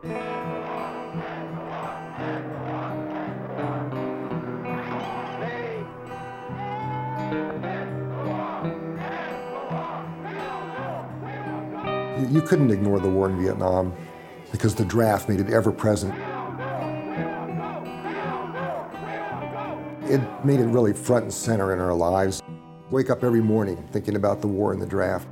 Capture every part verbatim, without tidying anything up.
You couldn't ignore the war in Vietnam because the draft made it ever present. It made it really front and center in our lives. Wake up every morning thinking about the war and the draft.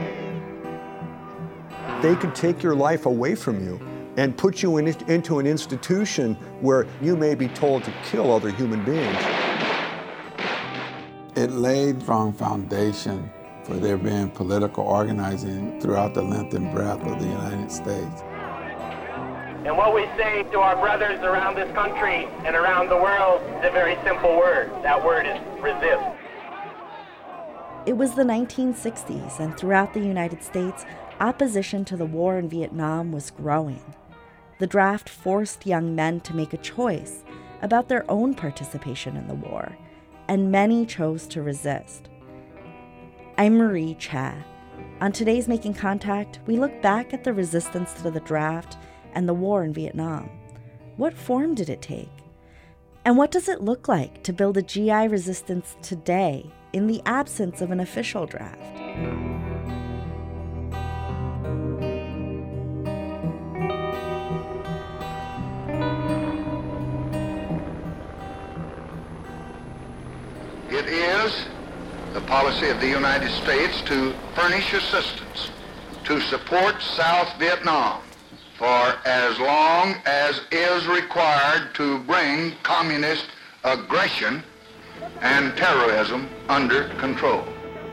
They could take your life away from you and put you in, into an institution where you may be told to kill other human beings. It laid a strong foundation for there being political organizing throughout the length and breadth of the United States. And what we say to our brothers around this country and around the world is a very simple word. That word is resist. It was the nineteen sixties, and throughout the United States, opposition to the war in Vietnam was growing. The draft forced young men to make a choice about their own participation in the war, and many chose to resist. I'm Marie Cha. On today's Making Contact, we look back at the resistance to the draft and the war in Vietnam. What form did it take? And what does it look like to build a G I resistance today in the absence of an official draft? It is the policy of the United States to furnish assistance to support South Vietnam for as long as is required to bring communist aggression and terrorism under control.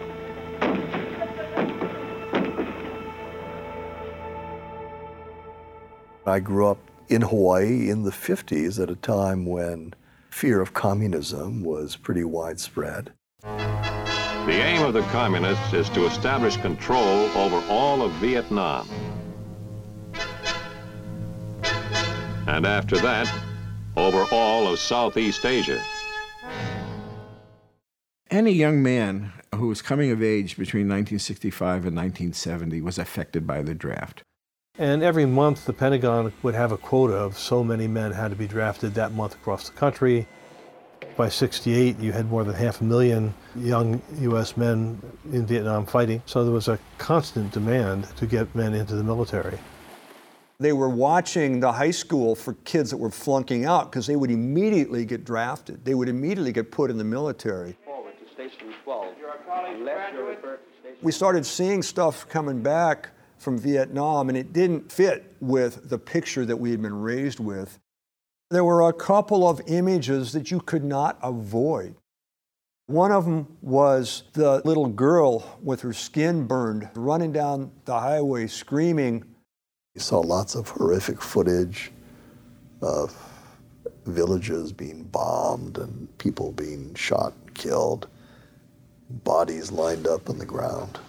I grew up in Hawaii in the fifties at a time when fear of communism was pretty widespread. The aim of the communists is to establish control over all of Vietnam. And after that, over all of Southeast Asia. Any young man who was coming of age between nineteen sixty-five and nineteen seventy was affected by the draft. And every month, the Pentagon would have a quota of so many men had to be drafted that month across the country. By sixty-eight, you had more than half a million young U S men in Vietnam fighting. So there was a constant demand to get men into the military. They were watching the high school for kids that were flunking out because they would immediately get drafted. They would immediately get put in the military. Forward to station twelve. We started seeing stuff coming back from Vietnam, and it didn't fit with the picture that we had been raised with. There were a couple of images that you could not avoid. One of them was the little girl with her skin burned, running down the highway screaming. You saw lots of horrific footage of villages being bombed and people being shot and killed, bodies lined up on the ground.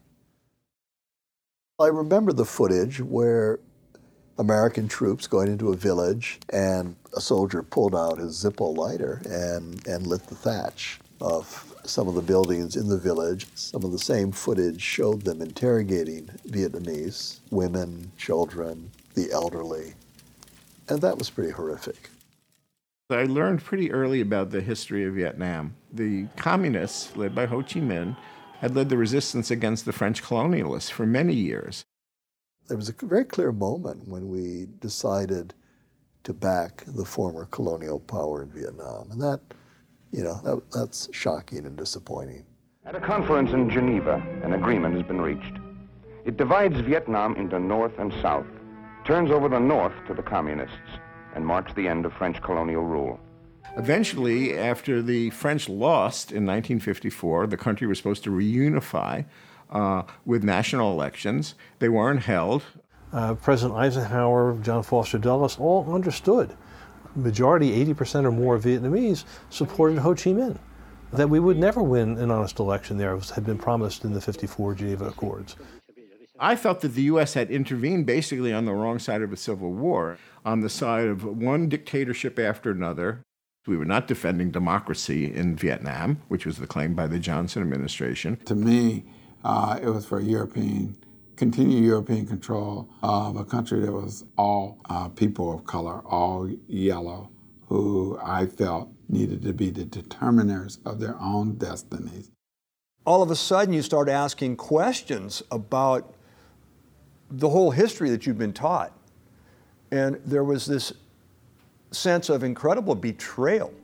I remember the footage where American troops going into a village and a soldier pulled out his Zippo lighter and, and lit the thatch of some of the buildings in the village. Some of the same footage showed them interrogating Vietnamese, women, children, the elderly, and that was pretty horrific. I learned pretty early about the history of Vietnam. The communists, led by Ho Chi Minh, had led the resistance against the French colonialists for many years. There was a very clear moment when we decided to back the former colonial power in Vietnam, and that, you know, that, that's shocking and disappointing. At a conference in Geneva, an agreement has been reached. It divides Vietnam into North and South, turns over the North to the communists, and marks the end of French colonial rule. Eventually, after the French lost in nineteen fifty-four, the country was supposed to reunify uh, with national elections. They weren't held. Uh, President Eisenhower, John Foster Dulles, all understood. Majority, eighty percent or more of Vietnamese supported Ho Chi Minh. That we would never win an honest election there had been promised in the fifty-four Geneva Accords. I felt that the U S had intervened basically on the wrong side of a civil war, on the side of one dictatorship after another. We were not defending democracy in Vietnam, which was the claim by the Johnson administration. To me, uh, it was for European continued European control of a country that was all uh, people of color, all yellow, who I felt needed to be the determiners of their own destinies. All of a sudden, you start asking questions about the whole history that you've been taught. And there was this sense of incredible betrayal.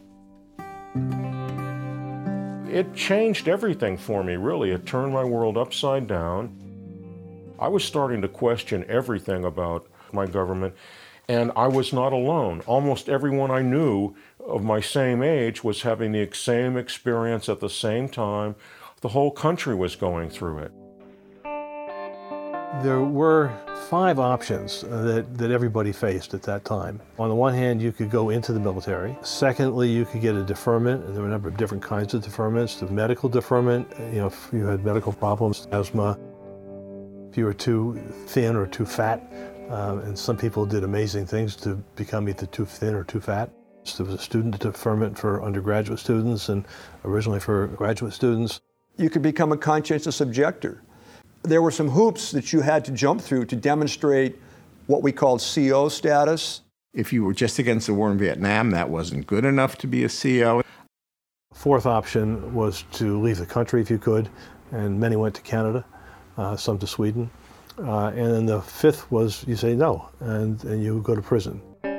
It changed everything for me, really. It turned my world upside down. I was starting to question everything about my government, and I was not alone. Almost everyone I knew of my same age was having the same experience at the same time. The whole country was going through it. There were five options that, that everybody faced at that time. On the one hand, you could go into the military. Secondly, you could get a deferment, and there were a number of different kinds of deferments. The medical deferment, you know, if you had medical problems, asthma, if you were too thin or too fat, um, and some people did amazing things to become either too thin or too fat. So there was a student deferment for undergraduate students and originally for graduate students. You could become a conscientious objector. There were some hoops that you had to jump through to demonstrate what we called C O status. If you were just against the war in Vietnam, that wasn't good enough to be a C O. Fourth option was to leave the country if you could, and many went to Canada, uh, some to Sweden. Uh, and then the fifth was you say no, and, and you go to prison.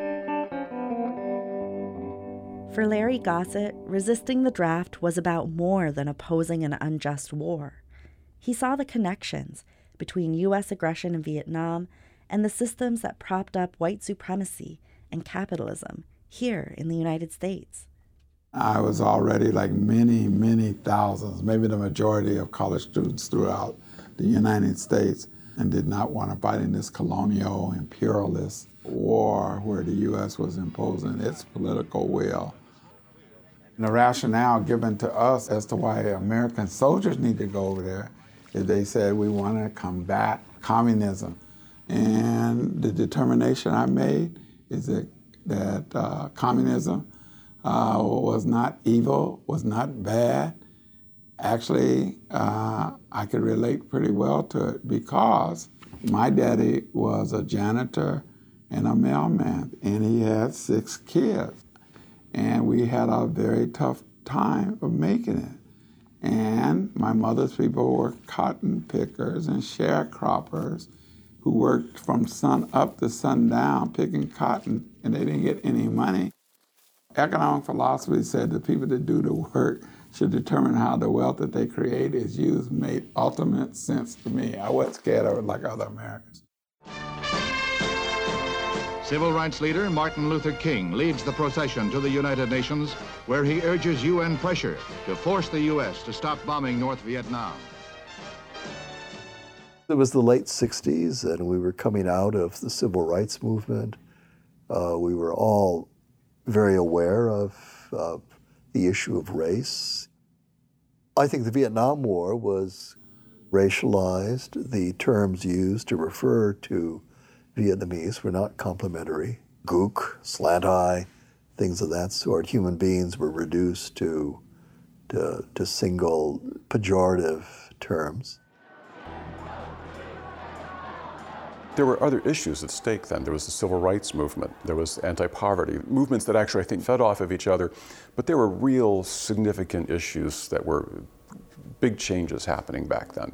For Larry Gossett, resisting the draft was about more than opposing an unjust war. He saw the connections between U S aggression in Vietnam and the systems that propped up white supremacy and capitalism here in the United States. I was already, like many, many thousands, maybe the majority of college students throughout the United States, and did not want to fight in this colonial imperialist war where the U S was imposing its political will. And the rationale given to us as to why American soldiers need to go over there is they said we want to combat communism. And the determination I made is that, that uh, communism uh, was not evil, was not bad. Actually, uh, I could relate pretty well to it because my daddy was a janitor and a mailman, and he had six kids. And we had a very tough time of making it. And my mother's people were cotton pickers and sharecroppers who worked from sun up to sundown picking cotton, and they didn't get any money. Economic philosophy said the people that do the work should determine how the wealth that they create is used. Made ultimate sense to me. I wasn't scared of it like other Americans. Civil rights leader Martin Luther King leads the procession to the United Nations, where he urges U N pressure to force the U S to stop bombing North Vietnam. It was the late sixties, and we were coming out of the civil rights movement. Uh, we were all very aware of uh, the issue of race. I think the Vietnam War was racialized. The terms used to refer to Vietnamese were not complimentary. Gook, slant eye, things of that sort. Human beings were reduced to, to, to single pejorative terms. There were other issues at stake then. There was the civil rights movement. There was anti-poverty, movements that actually, I think, fed off of each other. But there were real significant issues that were big changes happening back then.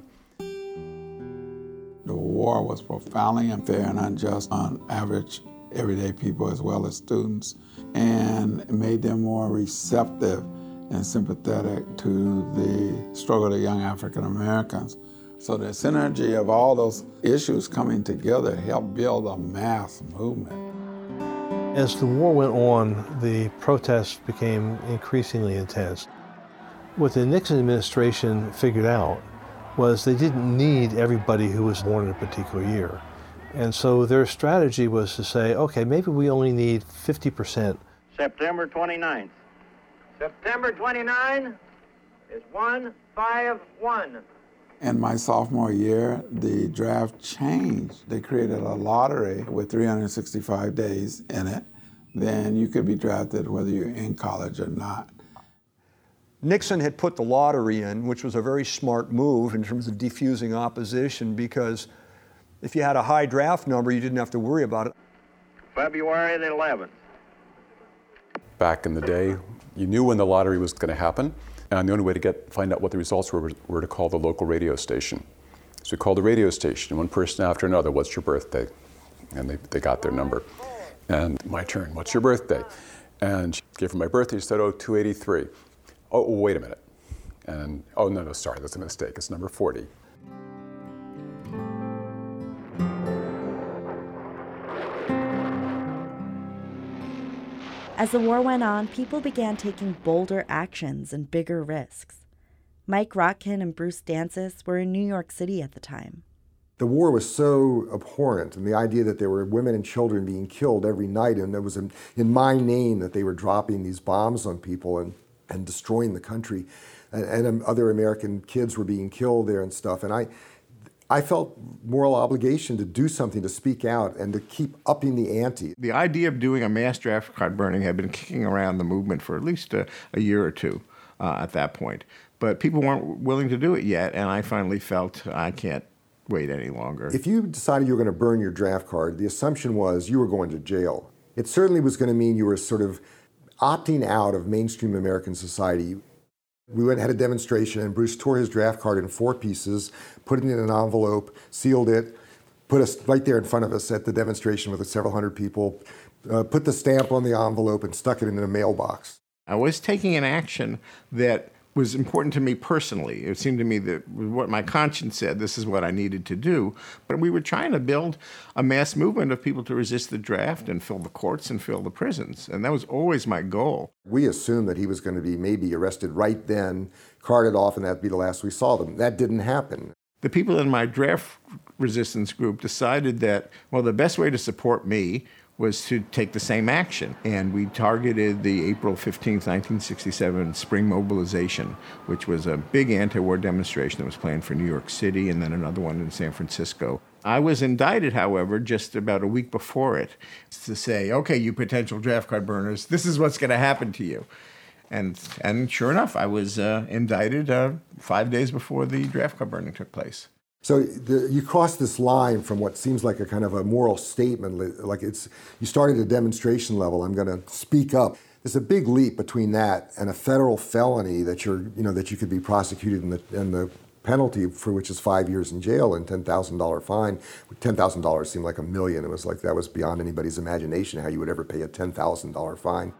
The war was profoundly unfair and unjust on average everyday people as well as students, and it made them more receptive and sympathetic to the struggle of young African Americans. So the synergy of all those issues coming together helped build a mass movement. As the war went on, the protests became increasingly intense. What the Nixon administration figured out was they didn't need everybody who was born in a particular year. And so their strategy was to say, okay, maybe we only need fifty percent. September twenty-ninth. September twenty-ninth is one five one. In my sophomore year, the draft changed. They created a lottery with three hundred sixty-five days in it. Then you could be drafted whether you're in college or not. Nixon had put the lottery in, which was a very smart move in terms of defusing opposition, because if you had a high draft number, you didn't have to worry about it. February the eleventh. Back in the day, you knew when the lottery was going to happen, and the only way to get find out what the results were were to call the local radio station. So we called the radio station, one person after another, what's your birthday? And they, they got their number. And my turn, what's your birthday? And she gave her my birthday, she said, oh, two eighty-three. Oh, wait a minute. And, oh, no, no, sorry, that's a mistake, it's number forty. As the war went on, people began taking bolder actions and bigger risks. Mike Rotkin and Bruce Dancis were in New York City at the time. The war was so abhorrent, and the idea that there were women and children being killed every night, and it was in, in my name that they were dropping these bombs on people and, and destroying the country, and, and other American kids were being killed there and stuff. And I, I felt moral obligation to do something, to speak out, and to keep upping the ante. The idea of doing a mass draft card burning had been kicking around the movement for at least a, a year or two uh, at that point. But people weren't willing to do it yet, and I finally felt I can't wait any longer. If you decided you were going to burn your draft card, the assumption was you were going to jail. It certainly was going to mean you were sort of opting out of mainstream American society. We went and had a demonstration, and Bruce tore his draft card in four pieces, put it in an envelope, sealed it, put us right there in front of us at the demonstration with several hundred people, uh, put the stamp on the envelope and stuck it in a mailbox. I was taking an action that was important to me personally. It seemed to me that what my conscience said, this is what I needed to do. But we were trying to build a mass movement of people to resist the draft and fill the courts and fill the prisons. And that was always my goal. We assumed that he was going to be maybe arrested right then, carted off, and that'd be the last we saw them. That didn't happen. The people in my draft resistance group decided that, well, the best way to support me was to take the same action. And we targeted the April fifteenth, nineteen sixty-seven spring mobilization, which was a big anti-war demonstration that was planned for New York City and then another one in San Francisco. I was indicted, however, just about a week before it to say, okay, you potential draft card burners, this is what's going to happen to you. And and sure enough, I was uh, indicted uh, five days before the draft card burning took place. So the, you cross this line from what seems like a kind of a moral statement, like it's you started at a demonstration level. I'm going to speak up. There's a big leap between that and a federal felony that you're, you know, that you could be prosecuted, and the and the penalty for which is five years in jail and ten thousand dollars fine. ten thousand dollars seemed like a million. It was like that was beyond anybody's imagination how you would ever pay a ten thousand dollars fine.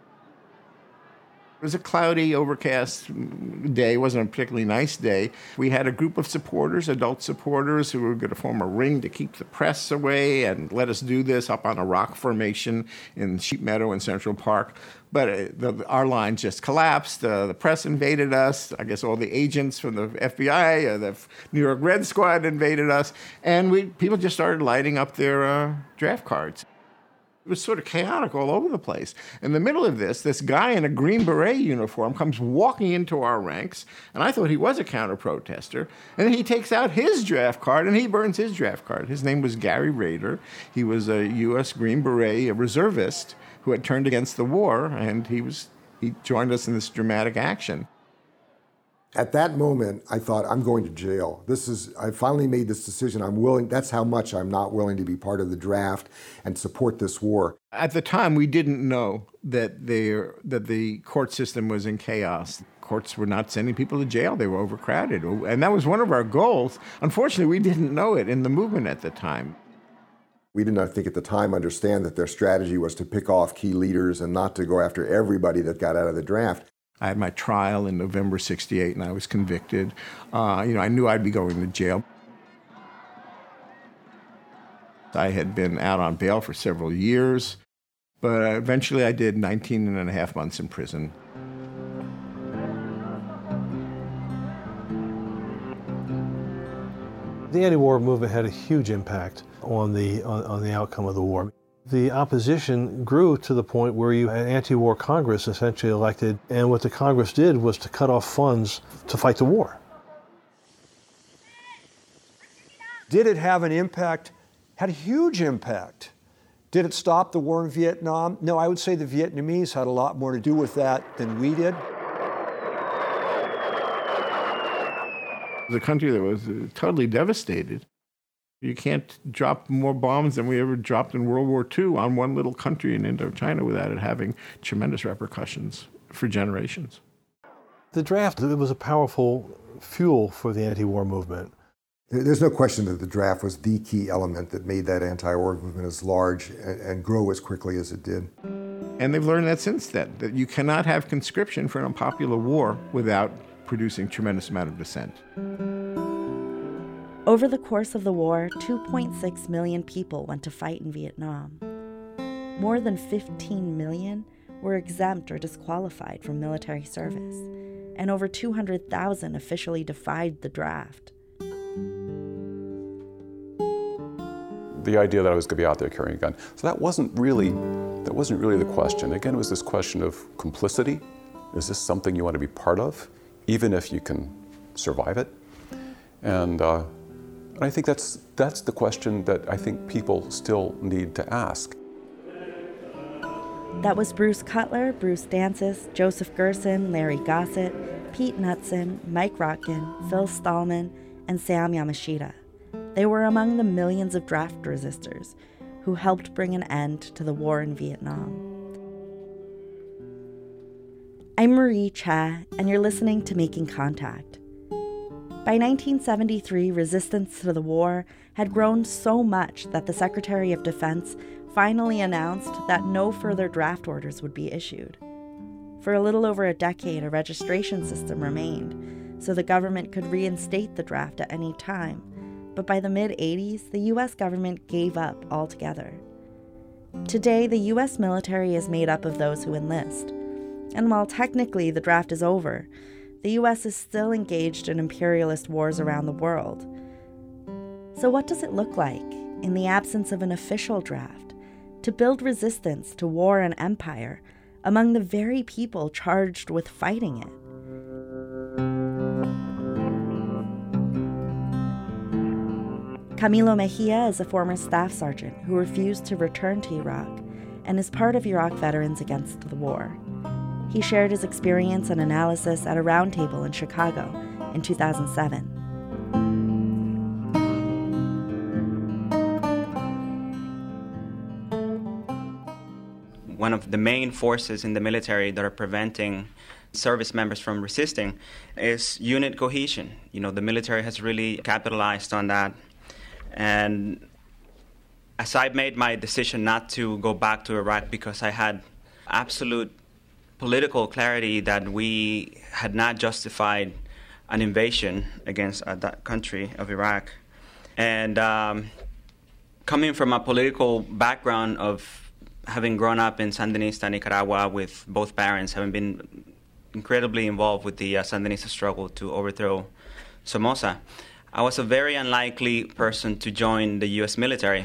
It was a cloudy, overcast day. It wasn't a particularly nice day. We had a group of supporters, adult supporters, who were going to form a ring to keep the press away and let us do this up on a rock formation in Sheep Meadow in Central Park. But uh, the, our line just collapsed. Uh, the press invaded us. I guess all the agents from the F B I, uh, the New York Red Squad invaded us. And we people just started lighting up their uh, draft cards. It was sort of chaotic all over the place. In the middle of this, this guy in a Green Beret uniform comes walking into our ranks, and I thought he was a counter-protester, and then he takes out his draft card, and he burns his draft card. His name was Gary Rader. He was a U S Green Beret, a reservist, who had turned against the war, and he was he joined us in this dramatic action. At that moment, I thought, I'm going to jail. This is, I finally made this decision. I'm willing, that's how much I'm not willing to be part of the draft and support this war. At the time, we didn't know that there, that the court system was in chaos. Courts were not sending people to jail. They were overcrowded. And that was one of our goals. Unfortunately, we didn't know it in the movement at the time. We did not think at the time understand that their strategy was to pick off key leaders and not to go after everybody that got out of the draft. I had my trial in November sixty-eight, and I was convicted. Uh, you know, I knew I'd be going to jail. I had been out on bail for several years, but eventually I did nineteen and a half months in prison. The anti-war movement had a huge impact on the on, on the outcome of the war. The opposition grew to the point where you had an anti-war Congress essentially elected, and what the Congress did was to cut off funds to fight the war. Did it have an impact? Had a huge impact. Did it stop the war in Vietnam? No, I would say the Vietnamese had a lot more to do with that than we did. was a country that was totally devastated. You can't drop more bombs than we ever dropped in World War Two on one little country in Indochina without it having tremendous repercussions for generations. The draft, it was a powerful fuel for the anti-war movement. There's no question that the draft was the key element that made that anti-war movement as large and, and grow as quickly as it did. And they've learned that since then, that you cannot have conscription for an unpopular war without producing tremendous amount of dissent. Over the course of the war, two point six million people went to fight in Vietnam. More than fifteen million were exempt or disqualified from military service, and over two hundred thousand officially defied the draft. The idea that I was going to be out there carrying a gun. So that wasn't really, that wasn't really the question. Again, it was this question of complicity. Is this something you want to be part of, even if you can survive it? And, uh, and I think that's, that's the question that I think people still need to ask. That was Bruce Cutler, Bruce Dancis, Joseph Gerson, Larry Gossett, Pete Knutson, Mike Rotkin, Phil Stallman, and Sam Yamashita. They were among the millions of draft resistors who helped bring an end to the war in Vietnam. I'm Marie Cha, and you're listening to Making Contact. By nineteen seventy-three, resistance to the war had grown so much that the Secretary of Defense finally announced that no further draft orders would be issued. For a little over a decade, a registration system remained, so the government could reinstate the draft at any time. But by the mid-eighties, the U S government gave up altogether. Today, the U S military is made up of those who enlist. And while technically the draft is over, the U S is still engaged in imperialist wars around the world. So what does it look like, in the absence of an official draft, to build resistance to war and empire among the very people charged with fighting it? Camilo Mejia is a former staff sergeant who refused to return to Iraq and is part of Iraq Veterans Against the War. He shared his experience and analysis at a roundtable in Chicago in two thousand seven. One of the main forces in the military that are preventing service members from resisting is unit cohesion. You know, the military has really capitalized on that. And as I made my decision not to go back to Iraq because I had absolute political clarity that we had not justified an invasion against uh, that country of Iraq. And um, coming from a political background of having grown up in Sandinista Nicaragua with both parents, having been incredibly involved with the uh, Sandinista struggle to overthrow Somoza, I was a very unlikely person to join the U S military.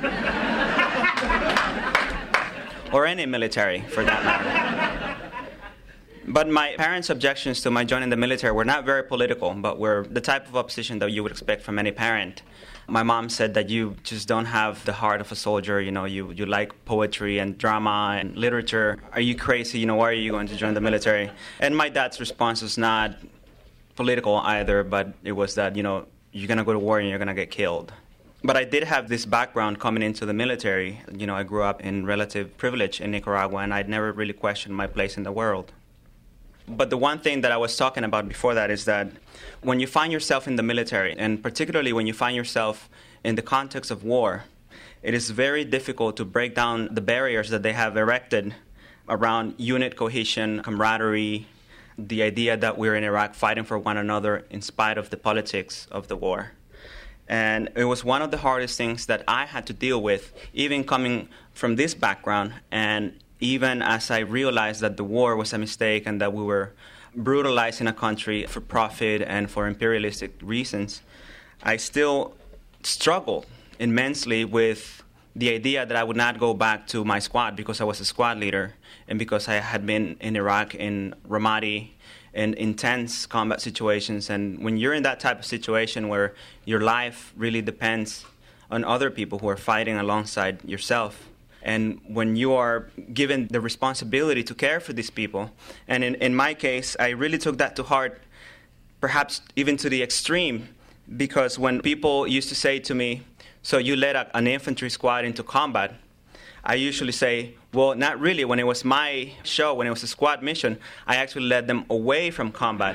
Or any military, for that matter. But my parents' objections to my joining the military were not very political, but were the type of opposition that you would expect from any parent. My mom said that you just don't have the heart of a soldier. You know, you, you like poetry and drama and literature. Are you crazy? You know, why are you going to join the military? And my dad's response was not political either, but it was that, you know, you're going to go to war and you're going to get killed. But I did have this background coming into the military. You know, I grew up in relative privilege in Nicaragua, and I'd never really questioned my place in the world. But the one thing that I was talking about before that is that when you find yourself in the military, and particularly when you find yourself in the context of war, it is very difficult to break down the barriers that they have erected around unit cohesion, camaraderie, the idea that we're in Iraq fighting for one another in spite of the politics of the war. And it was one of the hardest things that I had to deal with, even coming from this background, and even as I realized that the war was a mistake and that we were brutalizing a country for profit and for imperialistic reasons, I still struggled immensely with the idea that I would not go back to my squad because I was a squad leader and because I had been in Iraq, in Ramadi, in intense combat situations. And when you're in that type of situation where your life really depends on other people who are fighting alongside yourself, and when you are given the responsibility to care for these people, and in, in my case, I really took that to heart perhaps even to the extreme, because when people used to say to me, so you led a, an infantry squad into combat, I usually say, well, not really. When it was my show, when it was a squad mission, I actually led them away from combat.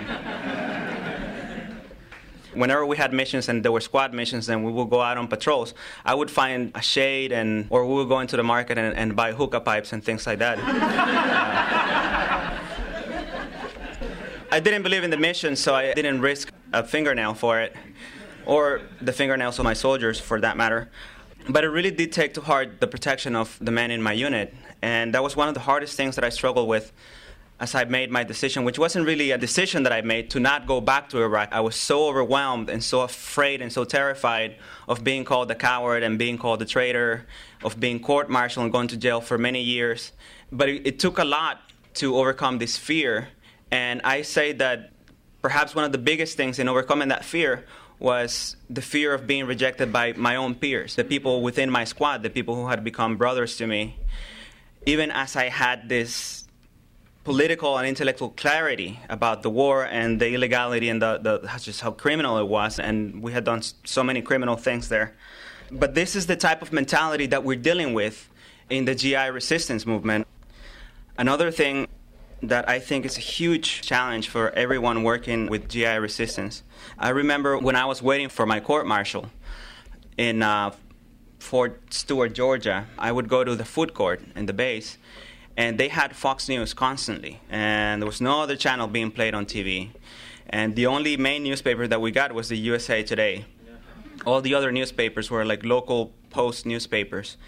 Whenever we had missions and there were squad missions and we would go out on patrols, I would find a shade, and or we would go into the market and, and buy hookah pipes and things like that. uh, I didn't believe in the mission, so I didn't risk a fingernail for it, or the fingernails of my soldiers for that matter. But it really did take to heart the protection of the men in my unit, and that was one of the hardest things that I struggled with as I made my decision, which wasn't really a decision that I made to not go back to Iraq. I was so overwhelmed and so afraid and so terrified of being called a coward and being called a traitor, of being court-martialed and going to jail for many years. But it, it took a lot to overcome this fear, and I say that perhaps one of the biggest things in overcoming that fear was the fear of being rejected by my own peers, the people within my squad, the people who had become brothers to me. Even as I had this political and intellectual clarity about the war and the illegality and the, the just how criminal it was, and we had done so many criminal things there. But this is the type of mentality that we're dealing with in the G I resistance movement. Another thing that I think is a huge challenge for everyone working with G I resistance. I remember when I was waiting for my court-martial in uh, Fort Stewart, Georgia, I would go to the food court in the base, and they had Fox News constantly, and there was no other channel being played on T V. And the only main newspaper that we got was the U S A Today. All the other newspapers were like local post newspapers.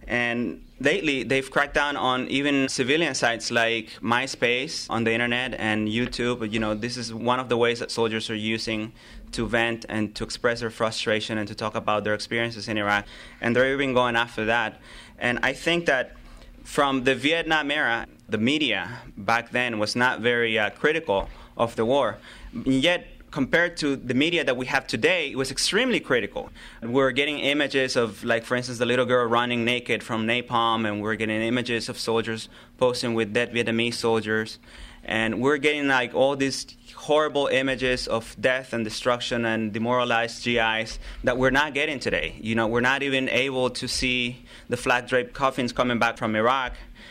And lately, they've cracked down on even civilian sites like MySpace on the internet and YouTube. You know, this is one of the ways that soldiers are using to vent and to express their frustration and to talk about their experiences in Iraq. And they're even going after that. And I think that from the Vietnam era, the media back then was not very uh, critical of the war. Yet, compared to the media that we have today, it was extremely critical. We're getting images of, like, for instance, the little girl running naked from napalm, and we're getting images of soldiers posing with dead Vietnamese soldiers. And we're getting, like, all these horrible images of death and destruction and demoralized G Is that we're not getting today. You know, we're not even able to see the flag-draped coffins coming back from Iraq.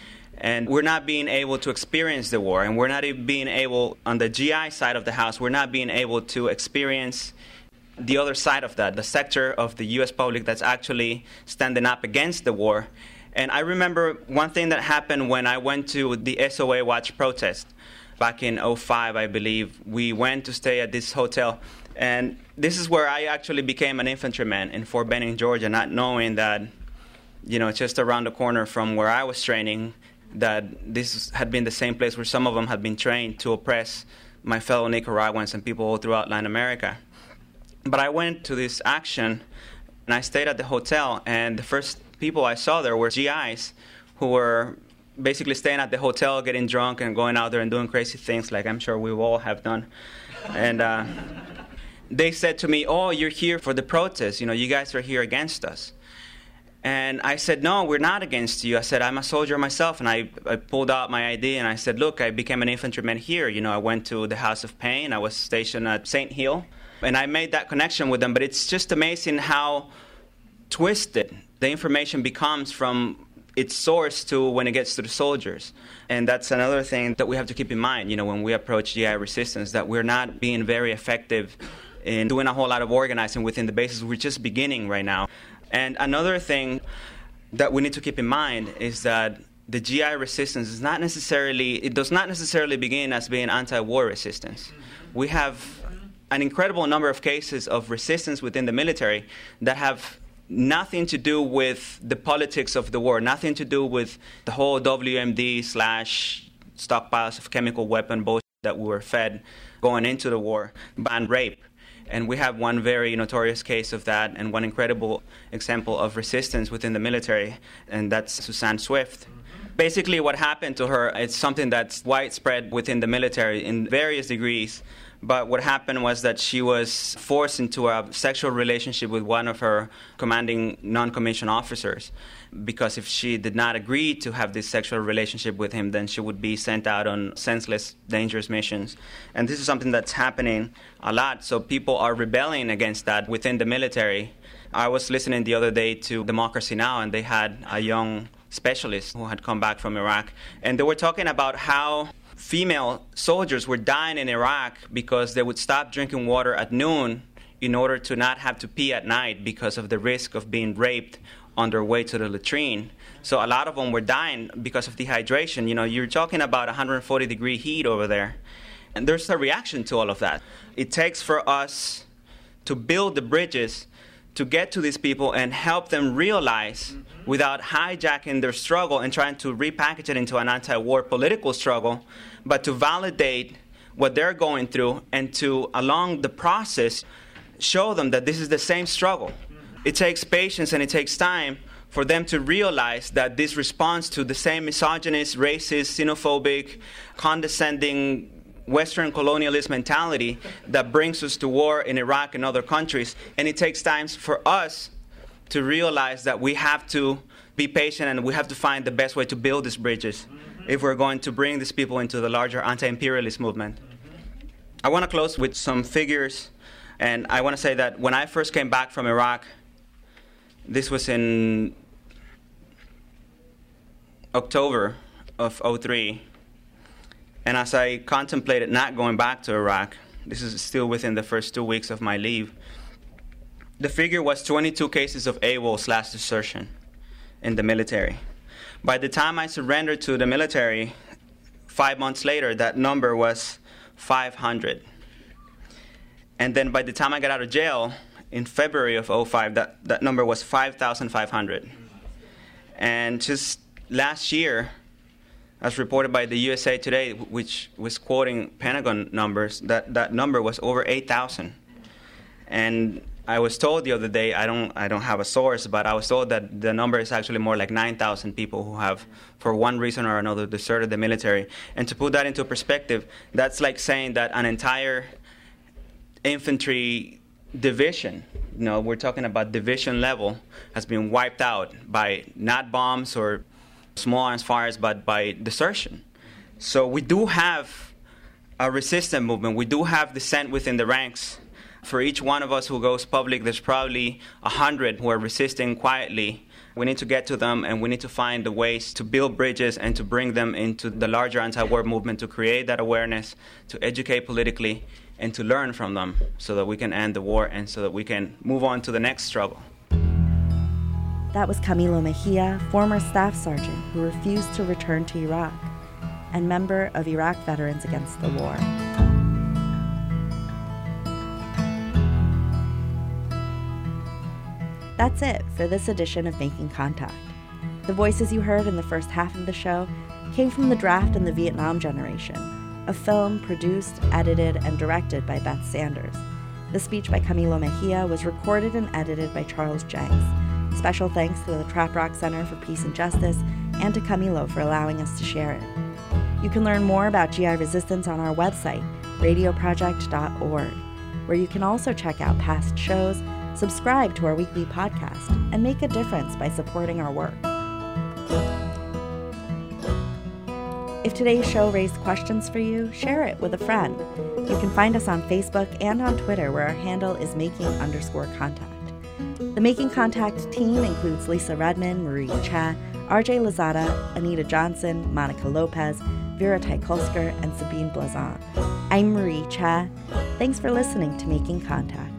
And we're not being able to experience the war. And we're not even being able, on the G I side of the house, we're not being able to experience the other side of that, the sector of the U S public that's actually standing up against the war. And I remember one thing that happened when I went to the S O A Watch protest back in oh five, I believe. We went to stay at this hotel. And this is where I actually became an infantryman in Fort Benning, Georgia, not knowing that, you know, just around the corner from where I was training, that this had been the same place where some of them had been trained to oppress my fellow Nicaraguans and people all throughout Latin America. But I went to this action, and I stayed at the hotel, and the first people I saw there were G Is who were basically staying at the hotel, getting drunk and going out there and doing crazy things like I'm sure we all have done. And uh, they said to me, oh, you're here for the protest. You know, you guys are here against us. And I said, no, we're not against you. I said, I'm a soldier myself. And I, I pulled out my I D and I said, look, I became an infantryman here. You know, I went to the House of Pain. I was stationed at Saint Hill. And I made that connection with them. But it's just amazing how twisted the information becomes from its source to when it gets to the soldiers. And that's another thing that we have to keep in mind, you know, when we approach G I resistance, that we're not being very effective in doing a whole lot of organizing within the bases. We're just beginning right now. And another thing that we need to keep in mind is that the G I resistance is not necessarily, it does not necessarily begin as being anti-war resistance. We have an incredible number of cases of resistance within the military that have nothing to do with the politics of the war, nothing to do with the whole W M D slash stockpiles of chemical weapon bullshit that we were fed going into the war, and rape. And we have one very notorious case of that and one incredible example of resistance within the military, and that's Suzanne Swift. Basically what happened to her, it's something that's widespread within the military in various degrees, But what happened was that she was forced into a sexual relationship with one of her commanding non-commissioned officers, because if she did not agree to have this sexual relationship with him, then she would be sent out on senseless, dangerous missions. And this is something that's happening a lot, so people are rebelling against that within the military. I was listening the other day to Democracy Now!, and they had a young specialist who had come back from Iraq, and they were talking about how female soldiers were dying in Iraq because they would stop drinking water at noon in order to not have to pee at night because of the risk of being raped on their way to the latrine. So a lot of them were dying because of dehydration. You know, you're talking about one hundred forty degree heat over there. And there's a reaction to all of that. It takes for us to build the bridges to get to these people and help them realize, mm-hmm. without hijacking their struggle and trying to repackage it into an anti-war political struggle, but to validate what they're going through and to, along the process, show them that this is the same struggle. Mm-hmm. It takes patience and it takes time for them to realize that this responds to the same misogynist, racist, xenophobic, condescending Western colonialist mentality that brings us to war in Iraq and other countries. And it takes time for us to realize that we have to be patient and we have to find the best way to build these bridges mm-hmm. if we're going to bring these people into the larger anti-imperialist movement. Mm-hmm. I want to close with some figures. And I want to say that when I first came back from Iraq, this was in October of oh three. And as I contemplated not going back to Iraq, this is still within the first two weeks of my leave, the figure was twenty-two cases of AWOL slash desertion in the military. By the time I surrendered to the military, five months later, that number was five hundred. And then by the time I got out of jail, in February of oh five, that, that number was five thousand five hundred. And just last year, as reported by the U S A Today, which was quoting Pentagon numbers, that, that number was over eight thousand. And I was told the other day, I don't I don't have a source, but I was told that the number is actually more like nine thousand people who have, for one reason or another, deserted the military. And to put that into perspective, that's like saying that an entire infantry division, you know, we're talking about division level, has been wiped out by not bombs or small arms fires, but by desertion. So we do have a resistance movement. We do have dissent within the ranks. For each one of us who goes public, there's probably a hundred who are resisting quietly. We need to get to them, and we need to find the ways to build bridges and to bring them into the larger anti-war movement, to create that awareness, to educate politically, and to learn from them so that we can end the war and so that we can move on to the next struggle. That was Camilo Mejia, former staff sergeant who refused to return to Iraq and member of Iraq Veterans Against the War. That's it for this edition of Making Contact. The voices you heard in the first half of the show came from The Draft and the Vietnam Generation, a film produced, edited, and directed by Beth Sanders. The speech by Camilo Mejia was recorded and edited by Charles Jenks. Special thanks to the Trap Rock Center for Peace and Justice and to Camilo for allowing us to share it. You can learn more about G I Resistance on our website, radio project dot org, where you can also check out past shows, subscribe to our weekly podcast, and make a difference by supporting our work. If today's show raised questions for you, share it with a friend. You can find us on Facebook and on Twitter, where our handle is making underscore contact. The Making Contact team includes Lisa Redman, Marie Cha, R J Lozada, Anita Johnson, Monica Lopez, Vera Teikolsker, and Sabine Blazon. I'm Marie Cha. Thanks for listening to Making Contact.